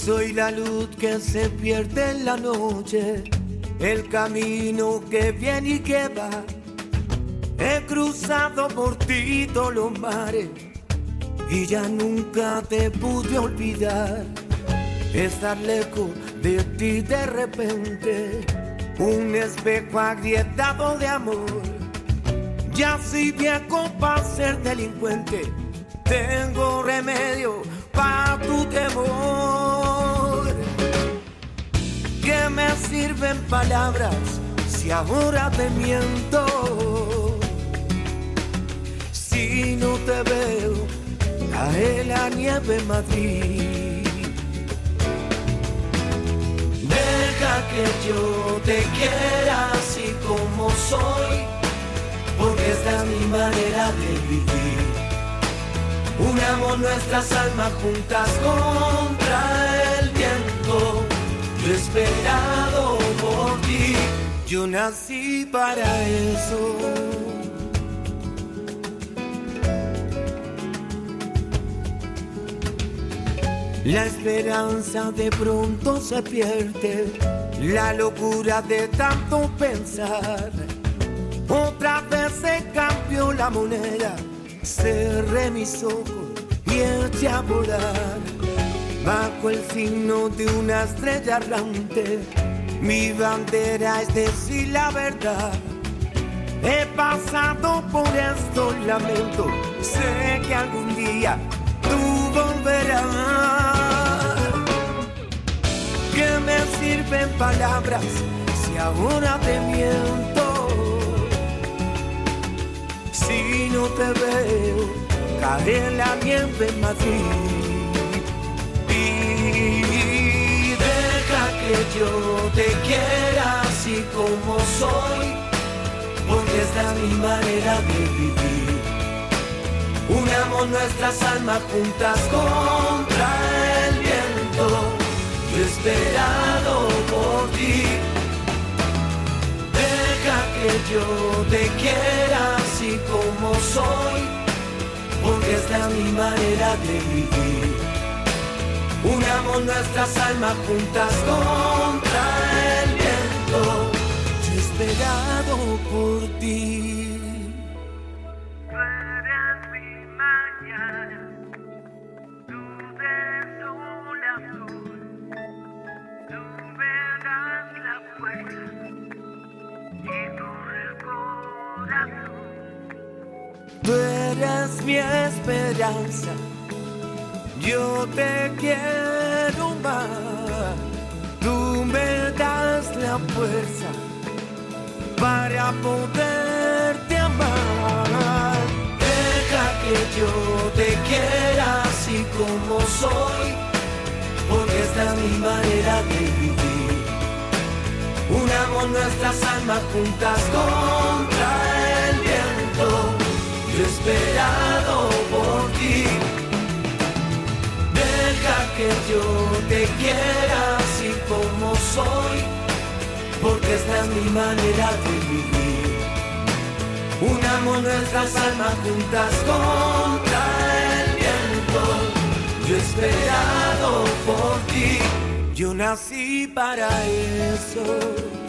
Soy la luz que se pierde en la noche, el camino que viene y que va. He cruzado por ti todos los mares y ya nunca te pude olvidar. Estar lejos de ti de repente, un espejo agrietado de amor. Ya soy viejo para ser delincuente, tengo remedio para tu temor. ¿Qué me sirven palabras si ahora te miento? Si no te veo, cae la nieve en Madrid. Deja que yo te quiera así como soy, porque esta es mi manera de vivir. Unamos nuestras almas juntas contra el viento. Yo he esperado por ti, yo nací para eso. La esperanza de pronto se pierde, la locura de tanto pensar. Otra vez se cambió la moneda, cerré mis ojos y eché a volar. Bajo el signo de una estrella errante, mi bandera es decir la verdad. He pasado por estos lamentos, sé que algún día tú volverás. ¿Qué me sirven palabras si ahora te miento? Si no te veo, cae la nieve en Madrid. Y deja que yo te quiera así como soy, porque esta es mi manera de vivir. Unamos nuestras almas juntas contra el viento. Yo he esperado por ti. Deja que yo te quiera así como soy, porque esta es mi manera de vivir. Unamos nuestras almas juntas contra el viento. Yo he esperado por ti. Tú eres mi esperanza, yo te quiero más. Tú me das la fuerza para poderte amar. Deja que yo te quiera así como soy, porque esta es mi manera de vivir. Unamos nuestras almas juntas contra el viento. Yo he esperado por ti. Deja que yo te quiera así como soy, porque esta es mi manera de vivir. Unamos nuestras almas juntas contra el viento. Yo he esperado por ti, yo nací para eso.